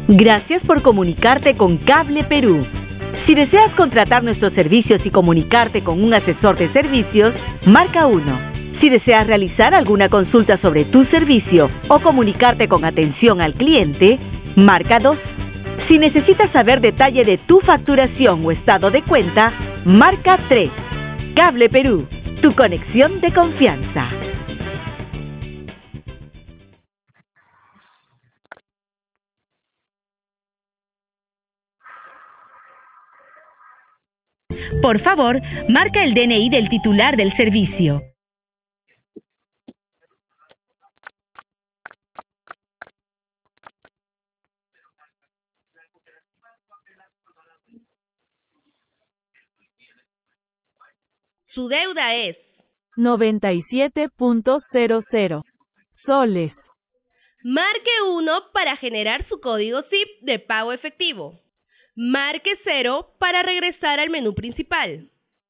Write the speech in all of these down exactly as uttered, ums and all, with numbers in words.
Gracias por comunicarte con Cable Perú. Si deseas contratar nuestros servicios y comunicarte con un asesor de servicios, marca uno. Si deseas realizar alguna consulta sobre tu servicio o comunicarte con atención al cliente, marca dos. Si necesitas saber detalle de tu facturación o estado de cuenta, marca tres. Cable Perú, tu conexión de confianza. Por favor, marca el D N I del titular del servicio. Su deuda es noventa y siete punto cero cero soles. Marque uno para generar su código S I P de pago efectivo. Marque cero para regresar al menú principal.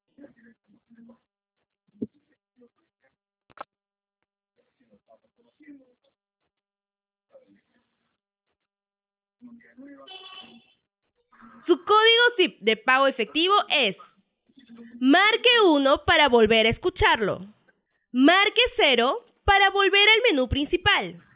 Su código S I P de pago efectivo es. Marque uno para volver a escucharlo. Marque cero para volver al menú principal.